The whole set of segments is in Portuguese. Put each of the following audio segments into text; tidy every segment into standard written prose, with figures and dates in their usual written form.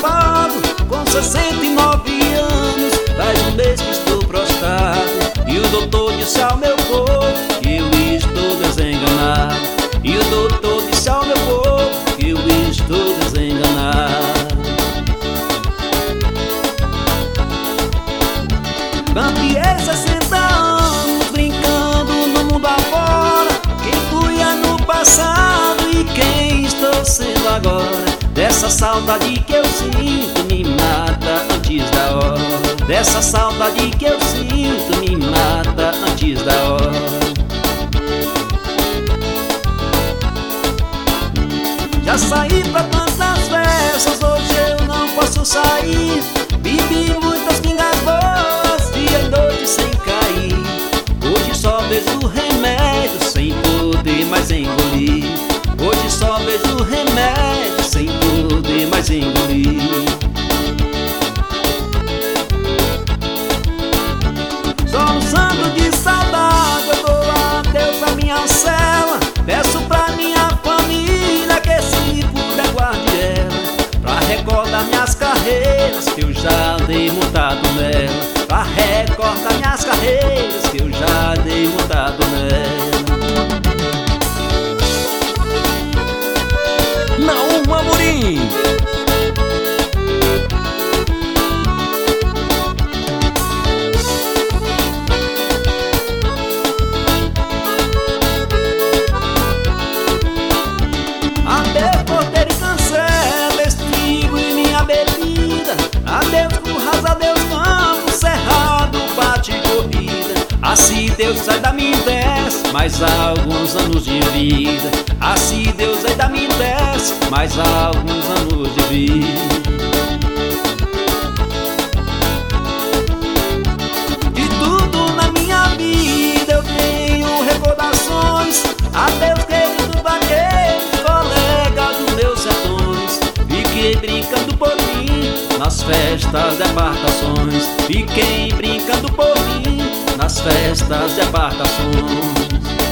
acabado, com 69 anos. Faz um mês que estou prostrado, e o doutor disse ao meu corpo que eu estou desenganado. E o doutor disse ao meu corpo que eu estou desenganado. Campeei 60 anos brincando no mundo afora. Quem fui no passado e quem estou sendo agora. Dessa saudade que eu sinto me mata antes da hora. Dessa saudade que eu sinto me mata antes da hora. Já saí pra tantas festas, hoje eu não posso sair. Bebi muitas pingas boas, dia e noite sem cair. Hoje só vejo remédio sem poder mais engolir. Hoje só vejo remédio sem poder mais engolir. Soluçando de saudade, eu dou adeus à minha cela. Peço pra minha família que se puder guarde ela, pra recordar minhas carreiras que eu já dei montado nela. Pra recordar minhas carreiras que eu já dei montado nela. Naum Amorim. Adeus porteiro e cancela, estribo e minha bebida. Adeus curras, adeus campo, cerrado, bate corrida. Assim Deus ainda me desce mais alguns anos de vida. Assim Deus ainda me desce mais alguns anos de vida. De tudo na minha vida eu tenho recordações. Adeus querido vaqueiro, colega dos meus sertões. Fiquei brincando por mim nas festas de embarcações. Fiquei brincando por mim nas festas de embarcações.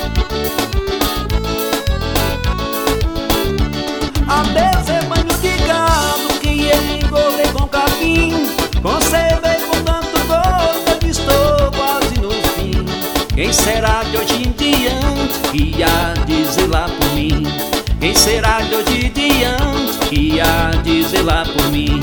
Adeus rebanho de gado que engordei com capim. Conservei com tanto gosto que estou quase no fim. Quem será de hoje em diante que há de zelar por mim? Quem será de hoje em diante que há de zelar por mim?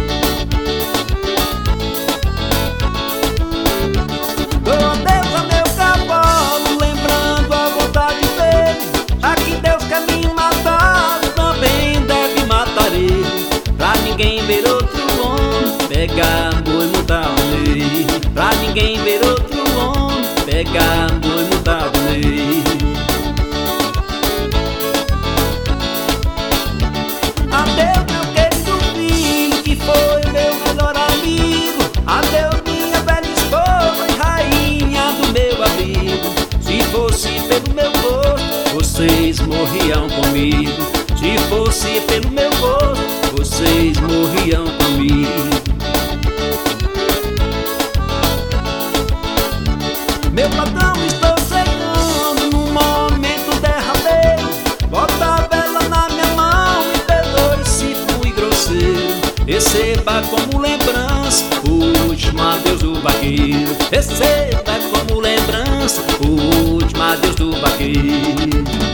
Dou adeus a meu cavalo, lembrando a vontade dele. Já que Deus quer me matar, também deve matar ele. Pra ninguém ver outro homem pegar boi montado nele. Pra ninguém ver outro homem pegar boi montado nele. Adeus meu querido filho, que foi meu melhor amigo. Adeus minha velha esposa e rainha do meu abrigo. Se fosse pelo meu gosto, vocês morriam comigo. Se fosse pelo meu gosto, vocês morriam comigo. Meu patrão, estou chegando num momento derradeiro. Bota a vela na minha mão e perdoe se fui grosseiro. Receba como lembrança o último adeus do vaqueiro. Receba como lembrança o último adeus do vaqueiro.